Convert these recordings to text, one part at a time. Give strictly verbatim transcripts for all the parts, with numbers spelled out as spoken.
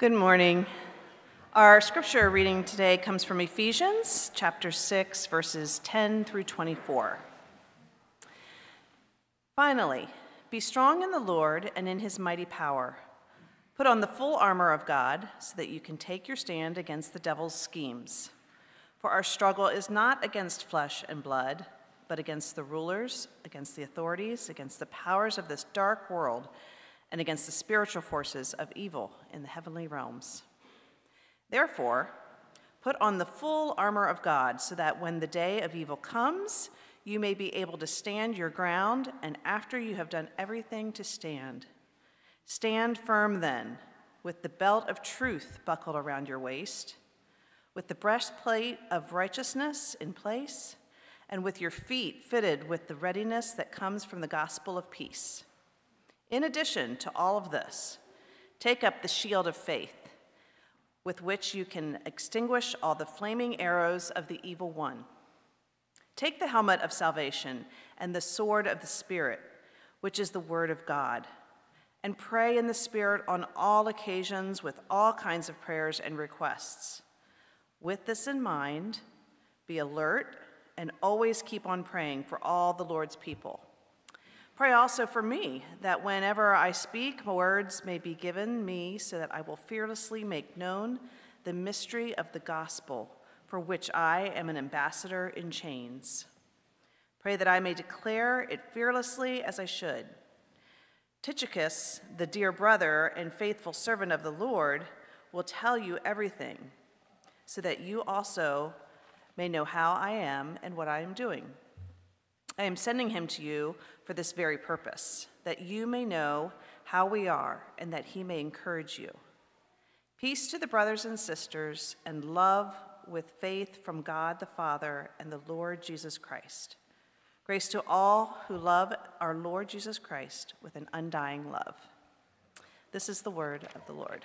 Good morning. Our scripture reading today comes from Ephesians chapter six, verses ten through twenty-four. Finally, be strong in the Lord and in his mighty power. Put on the full armor of God so that you can take your stand against the devil's schemes. For our struggle is not against flesh and blood, but against the rulers, against the authorities, against the powers of this dark world, and against the spiritual forces of evil in the heavenly realms. Therefore, put on the full armor of God so that when the day of evil comes, you may be able to stand your ground, and after you have done everything to stand. Stand firm then, with the belt of truth buckled around your waist, with the breastplate of righteousness in place, and with your feet fitted with the readiness that comes from the gospel of peace. In addition to all of this, take up the shield of faith, with which you can extinguish all the flaming arrows of the evil one. Take the helmet of salvation and the sword of the Spirit, which is the word of God, and pray in the Spirit on all occasions with all kinds of prayers and requests. With this in mind, be alert and always keep on praying for all the Lord's people. Pray also for me, that whenever I speak, words may be given me so that I will fearlessly make known the mystery of the gospel, for which I am an ambassador in chains. Pray that I may declare it fearlessly as I should. Tychicus, the dear brother and faithful servant of the Lord, will tell you everything, so that you also may know how I am and what I am doing. I am sending him to you for this very purpose, that you may know how we are and that he may encourage you. Peace to the brothers and sisters, and love with faith from God the Father and the Lord Jesus Christ. Grace to all who love our Lord Jesus Christ with an undying love. This is the word of the Lord.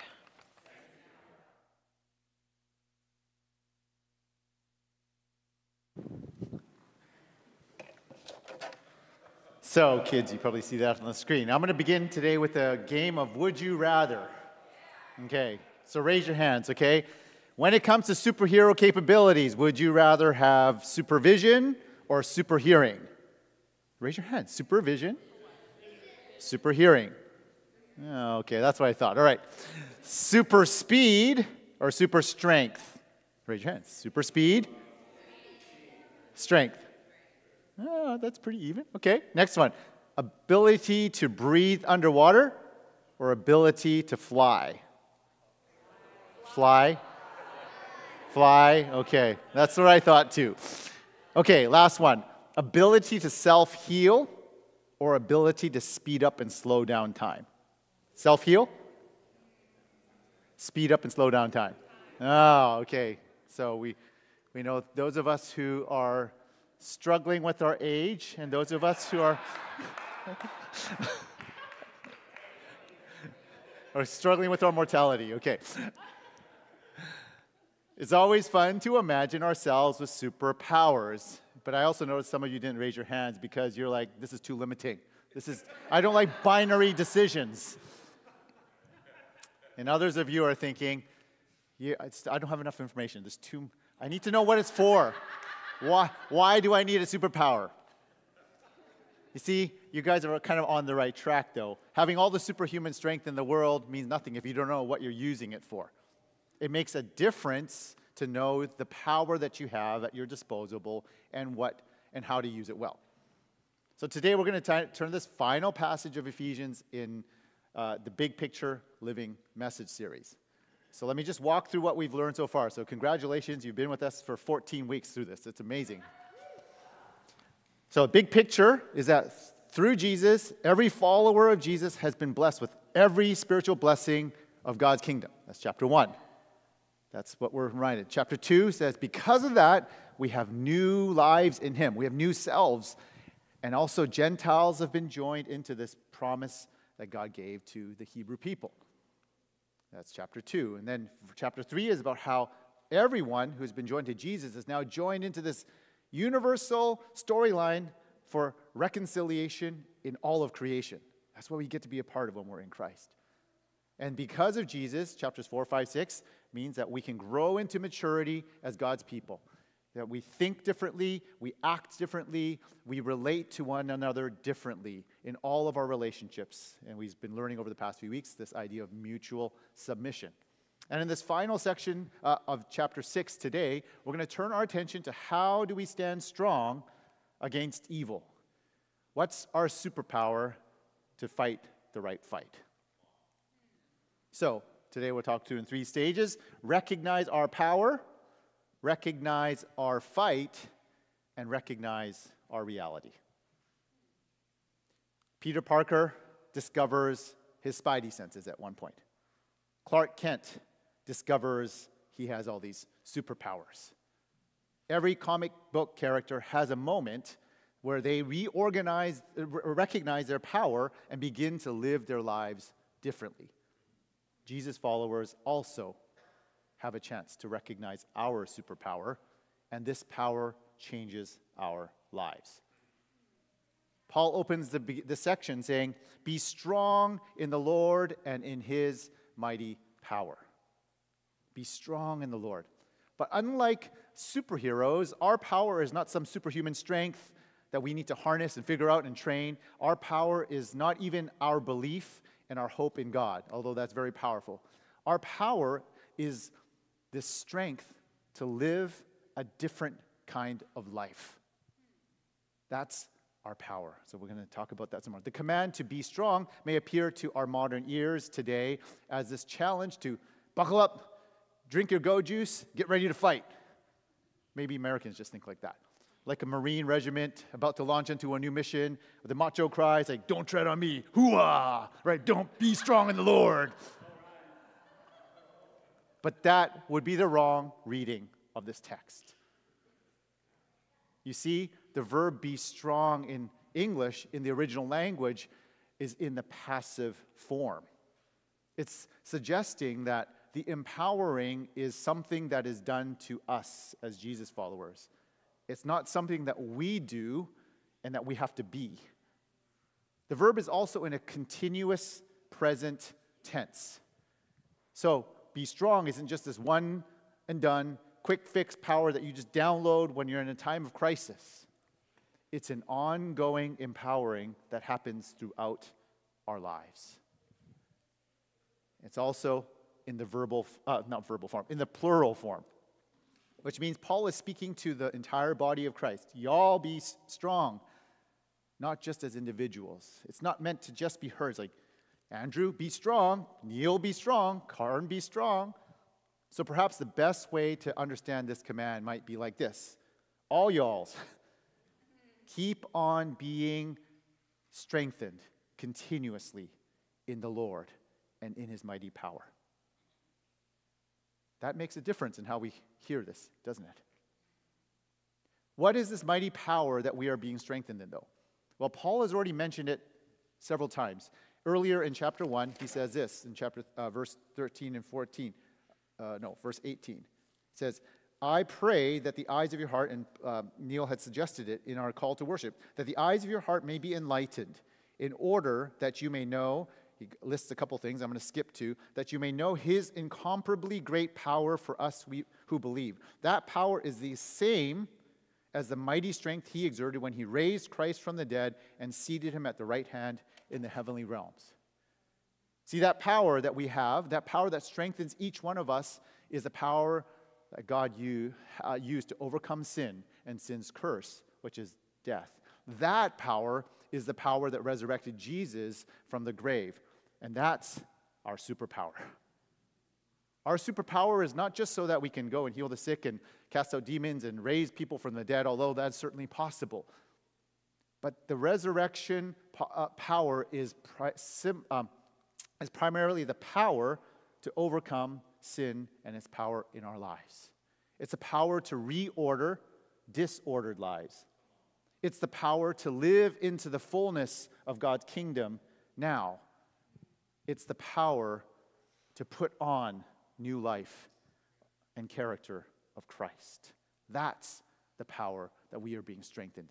So, kids, you probably see that on the screen. I'm going to begin today with a game of Would You Rather. Okay, so raise your hands, okay? When it comes to superhero capabilities, would you rather have supervision or super hearing? Raise your hands. Supervision? Super hearing. Okay, that's what I thought. All right. Super speed or super strength? Raise your hands. Super speed? Strength. Oh, that's pretty even. Okay, next one. Ability to breathe underwater or ability to fly? Fly? Fly, okay. That's what I thought too. Okay, last one. Ability to self-heal or ability to speed up and slow down time? Self-heal? Speed up and slow down time. Oh, okay. So we, we know those of us who are struggling with our age, and those of us who are are struggling with our mortality. Okay. It's always fun to imagine ourselves with superpowers, but I also noticed some of you didn't raise your hands because you're like, this is too limiting. This is, I don't like binary decisions. And others of you are thinking, yeah, I don't have enough information. There's too, I need to know what it's for. Why, why do I need a superpower? You see, you guys are kind of on the right track, though. Having all the superhuman strength in the world means nothing if you don't know what you're using it for. It makes a difference to know the power that you have at your disposal and what and how to use it well. So today we're going to turn this final passage of Ephesians in uh, the Big Picture Living Message series. So let me just walk through what we've learned so far. So congratulations, you've been with us for fourteen weeks through this. It's amazing. So a big picture is that through Jesus, every follower of Jesus has been blessed with every spiritual blessing of God's kingdom. That's chapter one. That's what we're reminded. Chapter two says, because of that, we have new lives in him. We have new selves. And also Gentiles have been joined into this promise that God gave to the Hebrew people. That's chapter two. And then chapter three is about how everyone who's been joined to Jesus is now joined into this universal storyline for reconciliation in all of creation. That's what we get to be a part of when we're in Christ. And because of Jesus, chapters four, five, six, means that we can grow into maturity as God's people. That we think differently, we act differently, we relate to one another differently in all of our relationships. And we've been learning over the past few weeks this idea of mutual submission. And in this final section uh, of chapter six today, we're going to turn our attention to how do we stand strong against evil? What's our superpower to fight the right fight? So, today we'll talk to in three stages. Recognize our power, recognize our fight, and recognize our reality. Peter Parker discovers his spidey senses at one point. Clark Kent discovers he has all these superpowers. Every comic book character has a moment where they reorganize, recognize their power and begin to live their lives differently. Jesus followers also have a chance to recognize our superpower, and this power changes our lives. Paul opens the, the section saying, "Be strong in the Lord and in his mighty power." Be strong in the Lord. But unlike superheroes, our power is not some superhuman strength that we need to harness and figure out and train. Our power is not even our belief and our hope in God, although that's very powerful. Our power is this strength to live a different kind of life. That's our power. So we're going to talk about that some more. The command to be strong may appear to our modern ears today as this challenge to buckle up, drink your go juice, get ready to fight. Maybe Americans just think like that. Like a Marine regiment about to launch into a new mission with the macho cries like, "Don't tread on me, hoo-ah," right? "Don't be strong in the Lord." But that would be the wrong reading of this text. You see, the verb "be strong" in English, in the original language, is in the passive form. It's suggesting that the empowering is something that is done to us as Jesus followers. It's not something that we do and that we have to be. The verb is also in a continuous present tense. So, be strong isn't just this one and done, quick fix power that you just download when you're in a time of crisis. It's an ongoing empowering that happens throughout our lives. It's also in the verbal, uh, not verbal form, in the plural form, which means Paul is speaking to the entire body of Christ. Y'all be strong, not just as individuals. It's not meant to just be heard. It's like, Andrew, be strong. Neil, be strong. Karin, be strong. So perhaps the best way to understand this command might be like this. All y'alls, keep on being strengthened continuously in the Lord and in his mighty power. That makes a difference in how we hear this, doesn't it? What is this mighty power that we are being strengthened in, though? Well, Paul has already mentioned it several times. Earlier in chapter one, he says this in chapter uh, verse thirteen and fourteen. Uh, no, verse eighteen. It says, "I pray that the eyes of your heart," and uh, Neil had suggested it in our call to worship, "that the eyes of your heart may be enlightened, in order that you may know," he lists a couple things I'm going to skip to, "that you may know his incomparably great power for us we, who believe." That power is the same as the mighty strength he exerted when he raised Christ from the dead and seated him at the right hand in the heavenly realms. See, that power that we have, that power that strengthens each one of us, is the power that God you, uh, used to overcome sin and sin's curse, which is death. That power is the power that resurrected Jesus from the grave. And that's our superpower. Our superpower is not just so that we can go and heal the sick and cast out demons and raise people from the dead, although that's certainly possible. But the resurrection po- uh, power is, pri- sim- um, is primarily the power to overcome sin and its power in our lives. It's a power to reorder disordered lives. It's the power to live into the fullness of God's kingdom now. It's the power to put on new life and character of Christ. That's the power that we are being strengthened in.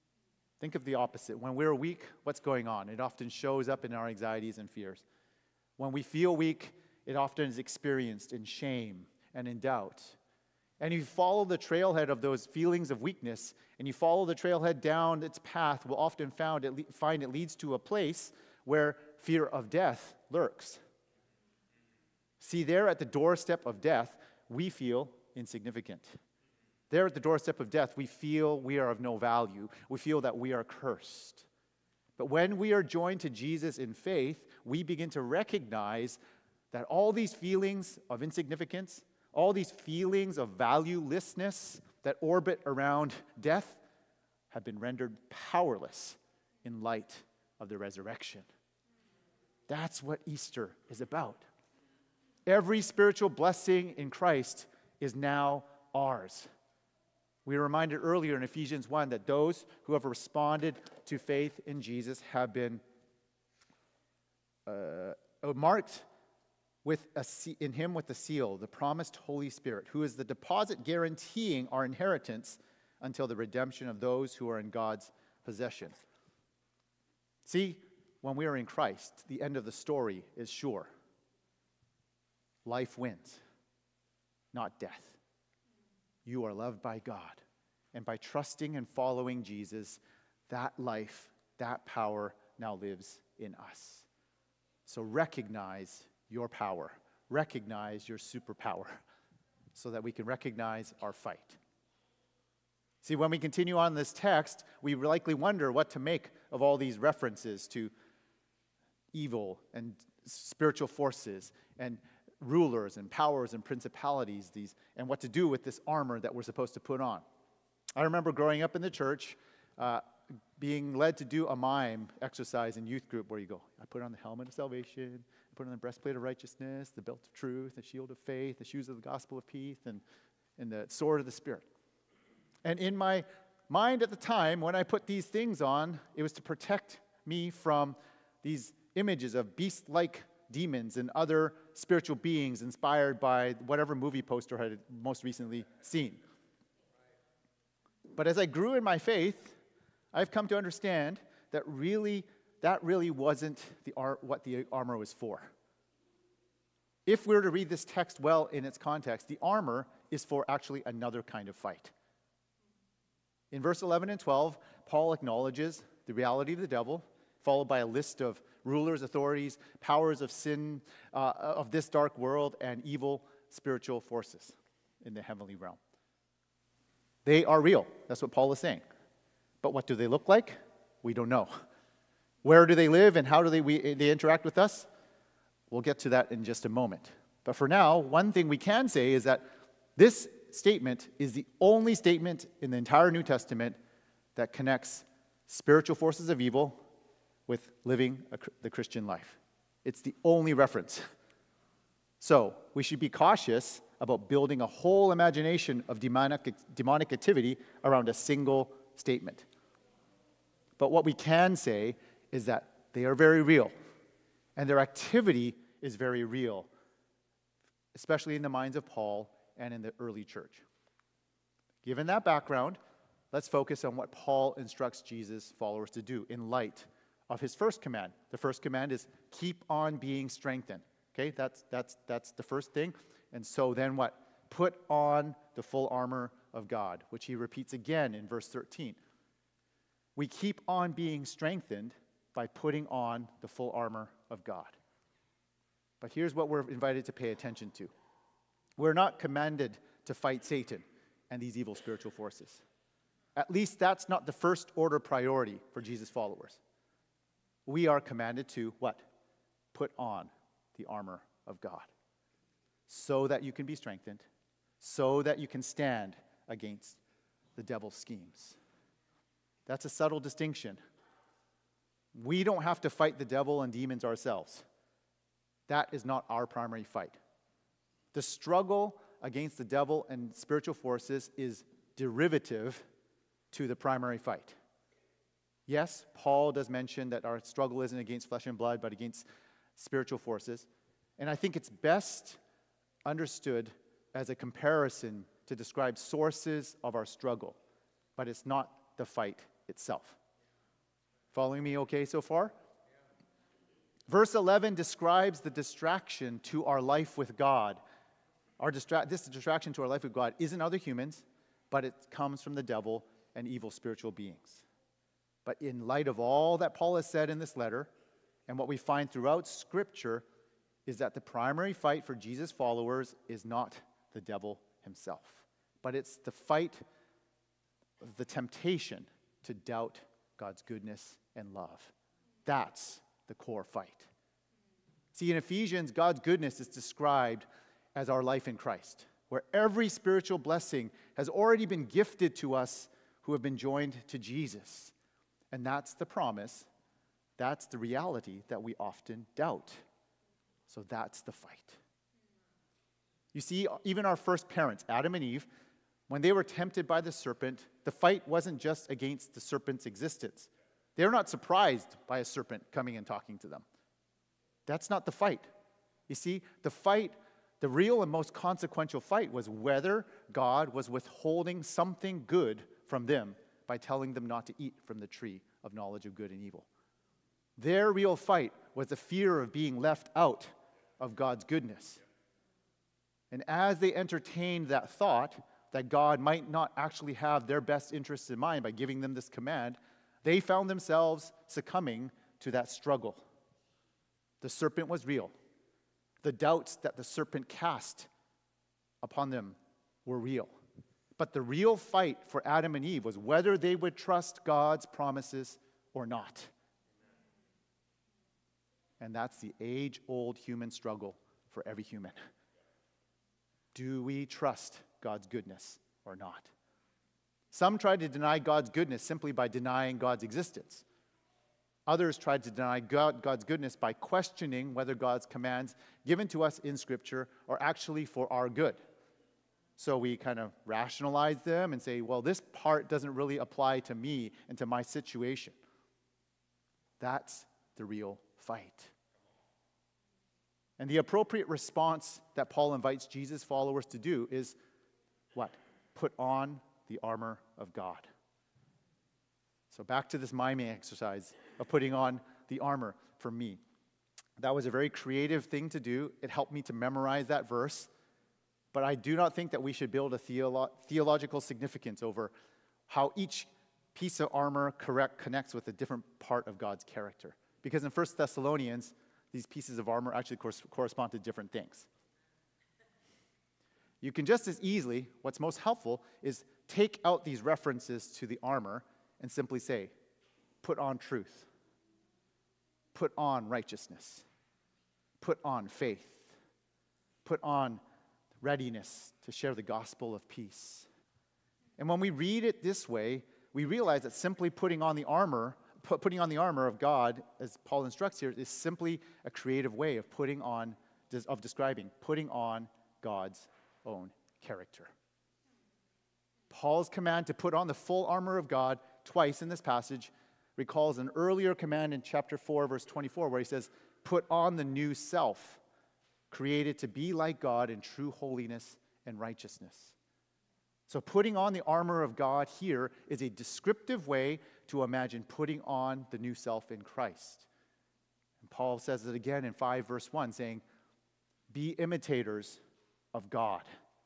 Think of the opposite. When we're weak, what's going on? It often shows up in our anxieties and fears. When we feel weak, it often is experienced in shame and in doubt. And you follow the trailhead of those feelings of weakness, and you follow the trailhead down its path, will often found it le- find it leads to a place where fear of death lurks. See, there at the doorstep of death, we feel insignificant. There at the doorstep of death, we feel we are of no value. We feel that we are cursed. But when we are joined to Jesus in faith, we begin to recognize that all these feelings of insignificance, all these feelings of valuelessness that orbit around death have been rendered powerless in light of the resurrection. That's what Easter is about. Every spiritual blessing in Christ is now ours. We were reminded earlier in Ephesians one that those who have responded to faith in Jesus have been uh, marked with a, in him with the seal, the promised Holy Spirit, who is the deposit guaranteeing our inheritance until the redemption of those who are in God's possession. See, when we are in Christ, the end of the story is sure. Life wins, not death. You are loved by God. And by trusting and following Jesus, that life, that power now lives in us. So recognize your power. Recognize your superpower so that we can recognize our fight. See, when we continue on this text, we likely wonder what to make of all these references to evil and spiritual forces and rulers and powers and principalities, these, and what to do with this armor that we're supposed to put on. I remember growing up in the church, uh, being led to do a mime exercise in youth group where you go, I put on the helmet of salvation, I put on the breastplate of righteousness, the belt of truth, the shield of faith, the shoes of the gospel of peace, and, and the sword of the Spirit. And in my mind at the time, when I put these things on, it was to protect me from these images of beast-like demons and other spiritual beings inspired by whatever movie poster I had most recently seen. But as I grew in my faith, I've come to understand that really, that really wasn't the ar- what the armor was for. If we were to read this text well in its context, the armor is for actually another kind of fight. In verse eleven and twelve, Paul acknowledges the reality of the devil, followed by a list of rulers, authorities, powers of sin uh, of this dark world, and evil spiritual forces in the heavenly realm. They are real. That's what Paul is saying. But what do they look like? We don't know. Where do they live and how do they, we, they interact with us? We'll get to that in just a moment. But for now, one thing we can say is that this statement is the only statement in the entire New Testament that connects spiritual forces of evil with living a, the Christian life. It's the only reference. So we should be cautious about building a whole imagination of demonic, demonic activity around a single statement. But what we can say is that they are very real, and their activity is very real, especially in the minds of Paul and in the early church. Given that background, let's focus on what Paul instructs Jesus' followers to do in light of his first command. The first command is keep on being strengthened. Okay, that's that's that's the first thing. And so then what? Put on the full armor of God, which he repeats again in verse thirteen. We keep on being strengthened by putting on the full armor of God. But here's what we're invited to pay attention to. We're not commanded to fight Satan and these evil spiritual forces. At least that's not the first order priority for Jesus' followers. We are commanded to what? Put on the armor of God so that you can be strengthened, so that you can stand against the devil's schemes. That's a subtle distinction. We don't have to fight the devil and demons ourselves. That is not our primary fight. The struggle against the devil and spiritual forces is derivative to the primary fight. Yes, Paul does mention that our struggle isn't against flesh and blood, but against spiritual forces. And I think it's best understood as a comparison to describe sources of our struggle, but it's not the fight itself. Following me okay so far? Verse eleven describes the distraction to our life with God. Our distra- this distraction to our life with God isn't other humans, but it comes from the devil and evil spiritual beings. But in light of all that Paul has said in this letter, and what we find throughout Scripture, is that the primary fight for Jesus' followers is not the devil himself, but it's the fight, the temptation to doubt God's goodness and love. That's the core fight. See, in Ephesians, God's goodness is described as our life in Christ, where every spiritual blessing has already been gifted to us who have been joined to Jesus. And that's the promise. That's the reality that we often doubt. So that's the fight. You see, even our first parents, Adam and Eve, when they were tempted by the serpent, the fight wasn't just against the serpent's existence. They were not surprised by a serpent coming and talking to them. That's not the fight. You see, the fight, the real and most consequential fight, was whether God was withholding something good from them by telling them not to eat from the tree of knowledge of good and evil. Their real fight was the fear of being left out of God's goodness. And as they entertained that thought that God might not actually have their best interests in mind by giving them this command, they found themselves succumbing to that struggle. The serpent was real. The doubts that the serpent cast upon them were real. But the real fight for Adam and Eve was whether they would trust God's promises or not. And that's the age-old human struggle for every human. Do we trust God's goodness or not? Some tried to deny God's goodness simply by denying God's existence. Others tried to deny God, God's goodness by questioning whether God's commands given to us in Scripture are actually for our good. So we kind of rationalize them and say, well, this part doesn't really apply to me and to my situation. That's the real fight. And the appropriate response that Paul invites Jesus' followers to do is what? Put on the armor of God. So back to this miming exercise of putting on the armor for me. That was a very creative thing to do. It helped me to memorize that verse. But I do not think that we should build a theolo- theological significance over how each piece of armor correct connects with a different part of God's character. Because in First Thessalonians, these pieces of armor actually cor- correspond to different things. You can just as easily, what's most helpful is take out these references to the armor and simply say, put on truth, put on righteousness, put on faith, put on readiness to share the gospel of peace. And when we read it this way, we realize that simply putting on the armor, pu- putting on the armor of God, as Paul instructs here, is simply a creative way of putting on, of describing, putting on God's own character. Paul's command to put on the full armor of God twice in this passage recalls an earlier command in chapter four, verse twenty-four, where he says, put on the new self, created to be like God in true holiness and righteousness. So putting on the armor of God here is a descriptive way to imagine putting on the new self in Christ. And Paul says it again in five, verse one, saying, be imitators of God.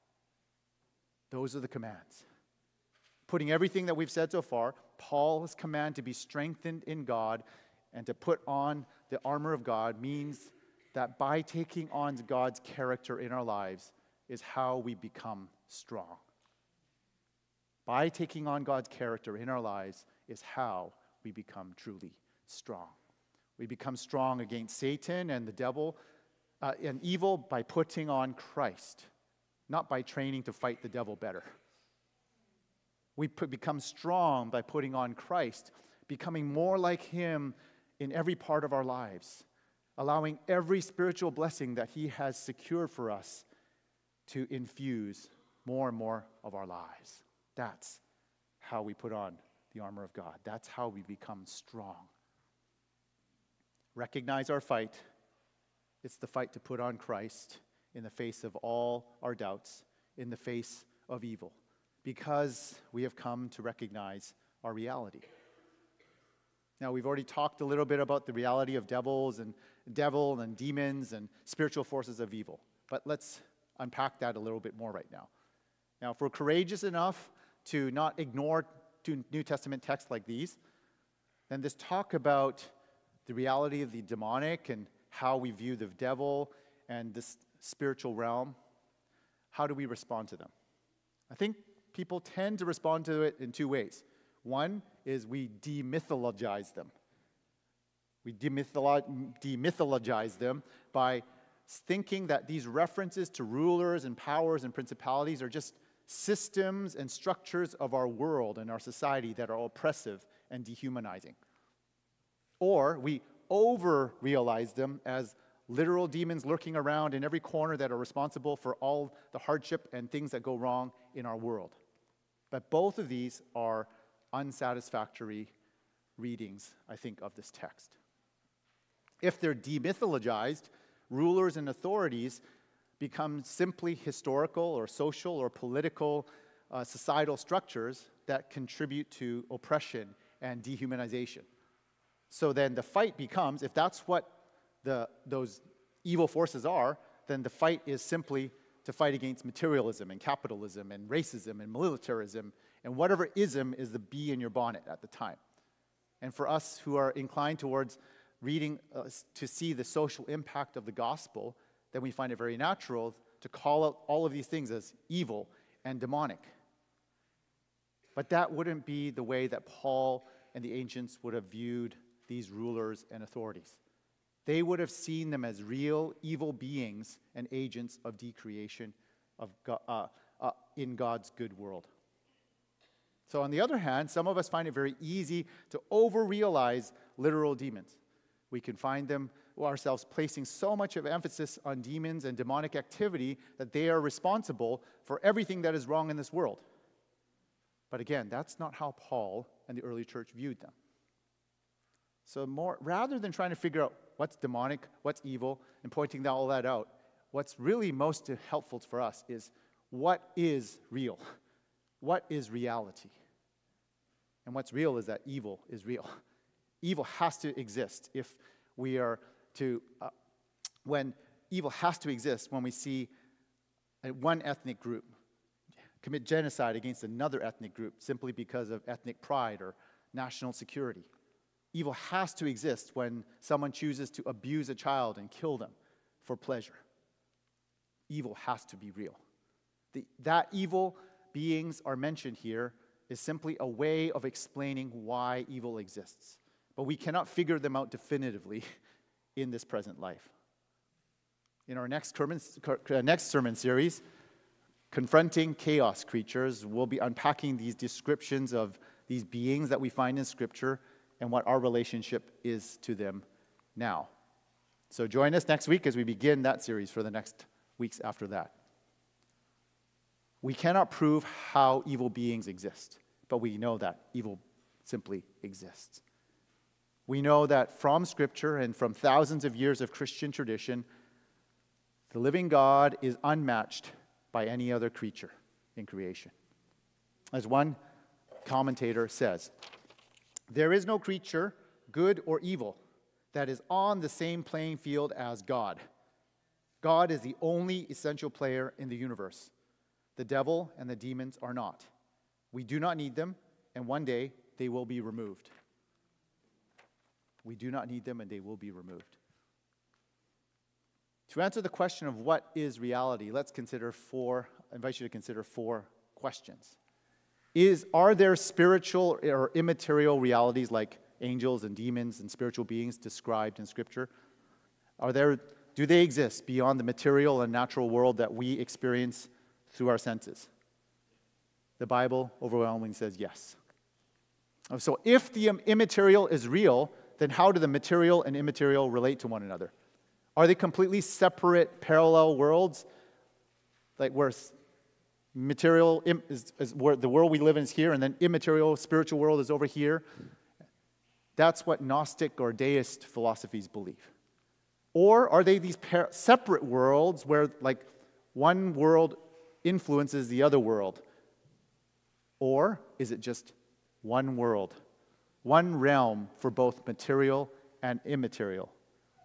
Those are the commands. Putting everything that we've said so far, Paul's command to be strengthened in God and to put on the armor of God means that by taking on God's character in our lives is how we become strong. By taking on God's character in our lives is how we become truly strong. We become strong against Satan and the devil uh, and evil by putting on Christ, not by training to fight the devil better. We put, become strong by putting on Christ, becoming more like Him in every part of our lives, allowing every spiritual blessing that He has secured for us to infuse more and more of our lives. That's how we put on the armor of God. That's how we become strong. Recognize our fight. It's the fight to put on Christ in the face of all our doubts, in the face of evil, because we have come to recognize our reality. Now, we've already talked a little bit about the reality of devils and, devil and demons and spiritual forces of evil. But let's unpack that a little bit more right now. Now, if we're courageous enough to not ignore two New Testament texts like these, then this talk about the reality of the demonic and how we view the devil and this spiritual realm, how do we respond to them? I think people tend to respond to it in two ways. One is we demythologize them. We demytholo- demythologize them by thinking that these references to rulers and powers and principalities are just systems and structures of our world and our society that are oppressive and dehumanizing. Or we over-realize them as literal demons lurking around in every corner that are responsible for all the hardship and things that go wrong in our world. But both of these are unsatisfactory readings, I think, of this text. If they're demythologized, rulers and authorities become simply historical or social or political uh, societal structures that contribute to oppression and dehumanization. So then the fight becomes, if that's what the, those evil forces are, then the fight is simply to fight against materialism and capitalism and racism and militarism and whatever ism is the bee in your bonnet at the time. And for us who are inclined towards reading uh, to see the social impact of the gospel, then we find it very natural to call out all of these things as evil and demonic. But that wouldn't be the way that Paul and the ancients would have viewed these rulers and authorities. They would have seen them as real evil beings and agents of decreation of God, uh, uh, in God's good world. So on the other hand, some of us find it very easy to over-realize literal demons. We can find them ourselves placing so much of emphasis on demons and demonic activity that they are responsible for everything that is wrong in this world. But again, that's not how Paul and the early church viewed them. So more, rather than trying to figure out what's demonic, what's evil, and pointing all that out, what's really most helpful for us is what is real? What is reality? And what's real is that evil is real. Evil has to exist if we are to, uh, when evil has to exist when we see a, one ethnic group commit genocide against another ethnic group simply because of ethnic pride or national security. Evil has to exist when someone chooses to abuse a child and kill them for pleasure. Evil has to be real. The, that evil beings are mentioned here is simply a way of explaining why evil exists. But we cannot figure them out definitively in this present life. In our next sermon, next sermon series, Confronting Chaos Creatures, we'll be unpacking these descriptions of these beings that we find in Scripture and what our relationship is to them now. So join us next week as we begin that series for the next weeks after that. We cannot prove how evil beings exist, but we know that evil simply exists. We know that from Scripture and from thousands of years of Christian tradition, the living God is unmatched by any other creature in creation. As one commentator says, there is no creature, good or evil, that is on the same playing field as God. God is the only essential player in the universe. The devil and the demons are not. We do not need them, and one day they will be removed. We do not need them, and they will be removed. To answer the question of what is reality, let's consider four, I invite you to consider four questions. Is, are there spiritual or immaterial realities like angels and demons and spiritual beings described in Scripture? Are there, do they exist beyond the material and natural world that we experience through our senses? The Bible overwhelmingly says yes. So if the immaterial is real, then how do the material and immaterial relate to one another? Are they completely separate, parallel worlds? Like where material is, is where the world we live in is here, and then immaterial, spiritual world is over here? That's what Gnostic or deist philosophies believe. Or are they these par- separate worlds where like one world influences the other world? Or is it just one world, one realm for both material and immaterial?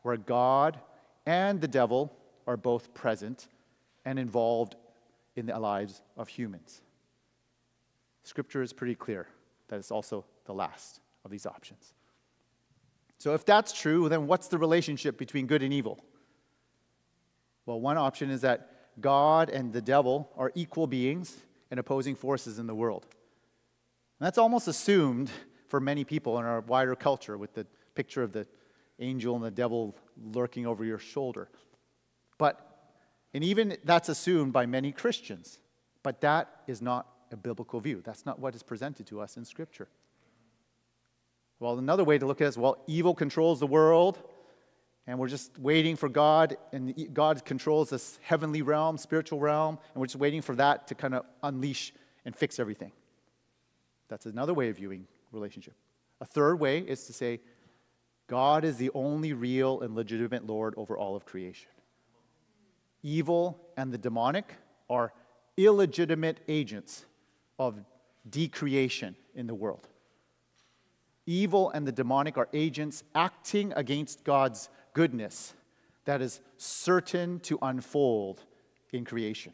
where God and the devil are both present and involved in the lives of humans. Scripture is pretty clear that it's also the last of these options. So if that's true, then what's the relationship between good and evil? Well, one option is that God and the devil are equal beings and opposing forces in the world. And that's almost assumed for many people in our wider culture with the picture of the angel and the devil lurking over your shoulder. But, and even that's assumed by many Christians, but that is not a biblical view. That's not what is presented to us in Scripture. Well, another way to look at it is, well, evil controls the world, and we're just waiting for God, and God controls this heavenly realm, spiritual realm, and we're just waiting for that to kind of unleash and fix everything. That's another way of viewing relationship. A third way is to say, God is the only real and legitimate Lord over all of creation. Evil and the demonic are illegitimate agents of decreation in the world. Evil and the demonic are agents acting against God's goodness that is certain to unfold in creation.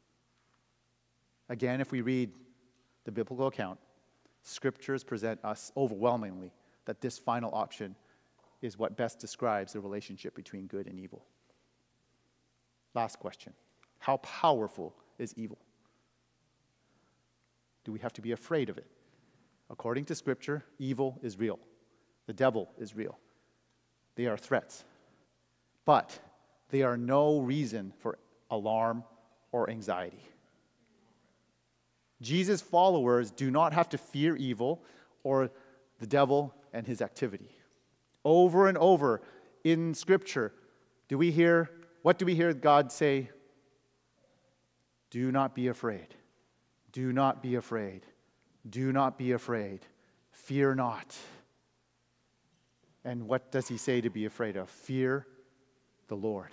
Again, if we read the biblical account, Scriptures present us overwhelmingly that this final option is what best describes the relationship between good and evil. Last question. How powerful is evil? Do we have to be afraid of it? According to Scripture, evil is real. The devil is real. They are threats. But they are no reason for alarm or anxiety. Jesus' followers do not have to fear evil or the devil and his activity. Over and over in Scripture, do we hear, what do we hear God say? Do not be afraid. Do not be afraid. Do not be afraid. Fear not. And what does he say to be afraid of? Fear the Lord.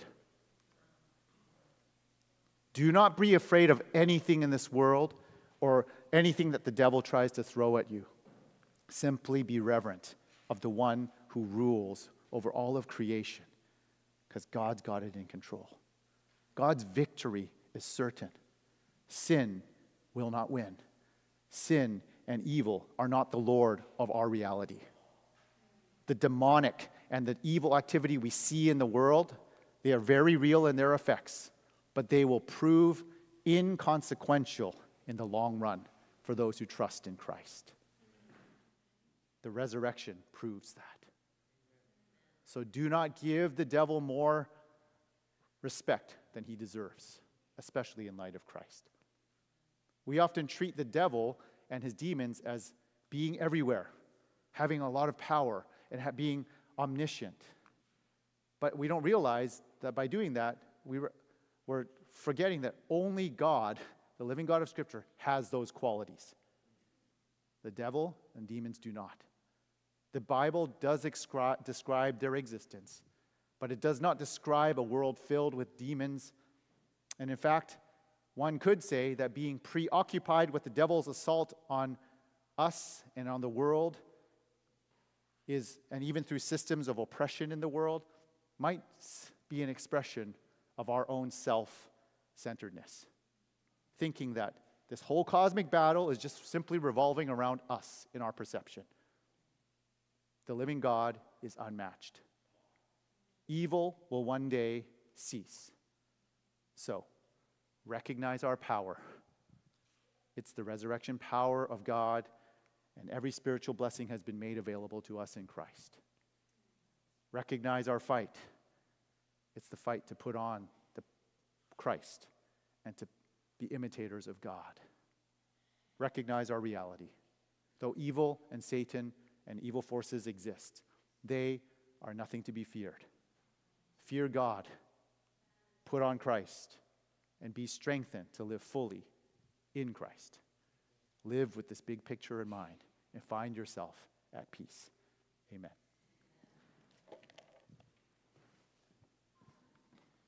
Do not be afraid of anything in this world or anything that the devil tries to throw at you. Simply be reverent of the one who rules over all of creation, because God's got it in control. God's victory is certain. Sin will not win. Sin and evil are not the Lord of our reality. The demonic and the evil activity we see in the world, they are very real in their effects, but they will prove inconsequential in the long run for those who trust in Christ. The resurrection proves that. So do not give the devil more respect than he deserves, especially in light of Christ. We often treat the devil and his demons as being everywhere, having a lot of power, and being omniscient. But we don't realize that by doing that, we were, we're forgetting that only God, the living God of Scripture, has those qualities. The devil and demons do not. The Bible does excri- describe their existence, but it does not describe a world filled with demons. And in fact, one could say that being preoccupied with the devil's assault on us and on the world is, and even through systems of oppression in the world, might be an expression of our own self-centeredness. Thinking that this whole cosmic battle is just simply revolving around us in our perception. The living God is unmatched. Evil will one day cease. So, recognize our power. It's the resurrection power of God, and every spiritual blessing has been made available to us in Christ. Recognize our fight. It's the fight to put on the Christ and to be imitators of God. Recognize our reality. Though evil and Satan and evil forces exist, they are nothing to be feared. Fear God, put on Christ, and be strengthened to live fully in Christ. Live with this big picture in mind and find yourself at peace. Amen.